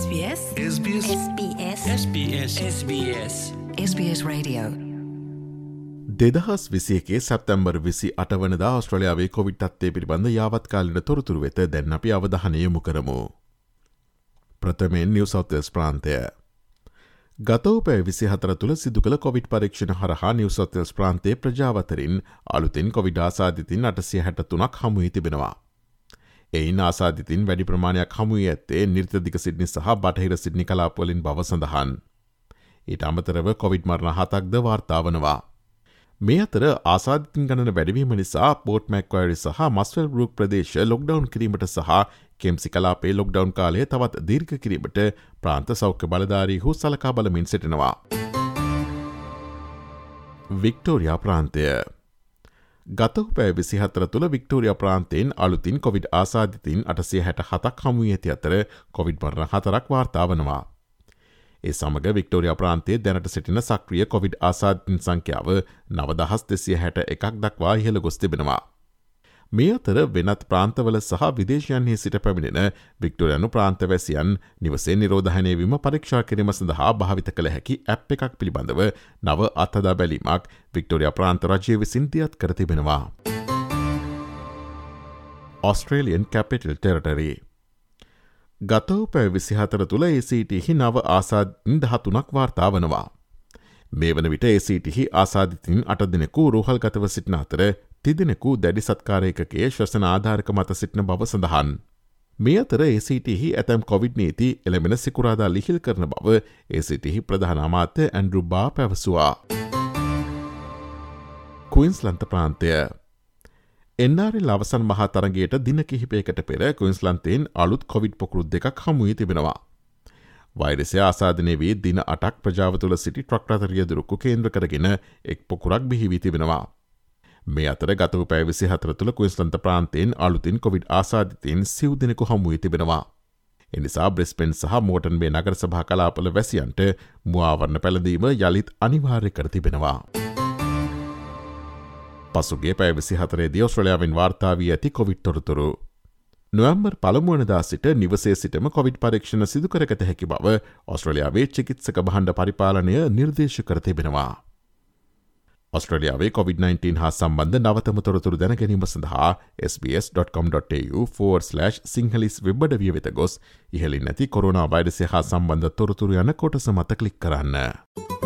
SBS SBS SBS SBS SBS SBS Radio 2021 September 28 වනදා ඔස්ට්‍රේලියාවේ COVID තත්ත්වය පිළිබඳ යාවත්කාලින තොරතුරු වෙත දැන් අපි අවධානය යොමු කරමු. ප්‍රථමයෙන් නිව් සවුත් වේල්ස් ප්‍රාන්තය. ගත වූ පැය 24 තුළ සිදු කළ කොවිඩ් පරීක්ෂණ හරහා නිව් සවුත් වේල්ස් ප්‍රාන්තයේ ප්‍රජාව අතරින් අලුතින් කොවිඩ් ආසාදිතින් 863ක් හමු වී තිබෙනවා. එයින් ආසාදිතින් වැඩි ප්‍රමාණයක් හමු වී ඇත්තේ නිර්තදිග සිඩ්නි සහ බටහිර සිඩ්නි කලාපවලින් බව සඳහන්. ඊට අමතරව කොවිඩ් මරණ 7ක්ද වාර්තා වනවා. මේ අතර ආසාදිතින් ගණන වැඩිවීම නිසා පෝට් මැක්වයරි සහ මස්වෙල් බ්‍රූක් ප්‍රදේශ ලොක්ඩවුන් කිරීමට සහ කෙම්සි කලාපේ ලොක්ඩවුන් කාලය තවත් දීර්ඝ කිරීමට ප්‍රාන්ත සෞඛ්‍ය බලධාරීහු සලකා බලමින් සිටිනවා. වික්ටෝරියා ප්‍රාන්තය. ගත වූ පැය 24 තුළ වික්ටෝරියා ප්‍රාන්තයෙන් අලුතින් කොවිඩ් ආසාදිතින් 867ක් හමු වී ඇති අතර කොවිඩ් මරණ 4ක් වාර්තා වනවා. ඒ සමග වික්ටෝරියා ප්‍රාන්තයේ දැනට සිටින සක්‍රිය කොවිඩ් ආසාදිතින් සංඛ්‍යාව 9261ක් දක්වා ඉහළ ගොස් තිබෙනවා. මේ අතර වෙනත් ප්‍රාන්තවල සහ විදේශයන්හි සිට පැමිණෙන වික්ටෝරියානු ප්‍රාන්තවැසියන් නිවසේ නිරෝධහනය වීම පරීක්ෂා කිරීම සඳහා භාවිත කළ හැකි ඇප් එකක් පිළිබඳව නව අත්හදා බැලීමක් වික්ටෝරියා ප්‍රාන්ත රජය විසින් දියත් කර තිබෙනවා. Australian capital territory. ගත වූ පැය 24 තුළ ACTහි නව ආසාදිතින් 13ක් වාර්තා වනවා. මේ වන විට ACTහි ආසාදිතින් 8 දෙනෙකු රෝහල්ගතව සිටින අතර 30 දෙනෙකු දැඩි සත්කාරයකගේ ශ්වසන ආධාරක මත සිටින බව සඳහන්. මේ අතර ACTහි ඇතැම් කොවිඩ් නීති එළඹෙන සිකුරාදා ලිහිල් කරන බව ACTහි ප්‍රධාන අමාත්‍ය ඇන්ඩ්‍රු බා පැවසුවා. ක්වීන්ස්ලන්ත ප්‍රාන්තය. NRL අවසන් මහා තරගයට දින කිහිපයකට පෙර ක්වීන්ස්ලන්තයෙන් අලුත් කොවිඩ් පොකුරු දෙකක් හමු වී තිබෙනවා. වෛරසය ආසාදනය වී දින 8ක් ප්‍රජාව තුළ සිටි ට්‍රක් රථ රියදුරකු කේන්ද්‍ර කරගෙන එක් පොකුරක් බිහි වී තිබෙනවා. මේ අතර ගත වූ පැය 24 තුළ ක්වීන්ස්ලන්ත ප්‍රාන්තයෙන් අලුතින් කොවිඩ් ආසාදිතයින් 9 දෙනෙකු හමු වී තිබෙනවා. එනිසා බ්‍රිස්බේන් සහ මෝර්ටන් බේ නගර සභා කලාපවල වැසියන්ට මුවාවරණ පැළඳීම යළිත් අනිවාර්ය කර තිබෙනවා. පසුගිය පැය 24 දී ඔස්ට්‍රේලියාවෙන් වාර්තා වී ඇති කොවිඩ් තොරතුරු. නොවැම්බර් 1 වනදා සිට නිවසේ සිටම කොවිඩ් පරීක්ෂණ සිදු කරගත හැකි බව ඔස්ට්‍රේලියාවේ චිකිත්සක භාණ්ඩ පරිපාලනය නිර්දේශ කර තිබෙනවා. ඔස්ට්‍රේලියාවේ COVID-19 හා සම්බන්ධ නවතම තොරතුරු දැන ගැනීම සඳහා sbs.com.au/sinhalese වෙබ් අඩවිය වෙත ගොස් ඉහළින් නැති කොරෝනා වෛරසය හා සම්බන්ධ තොරතුරු යන කොටස මත ක්ලික් කරන්න.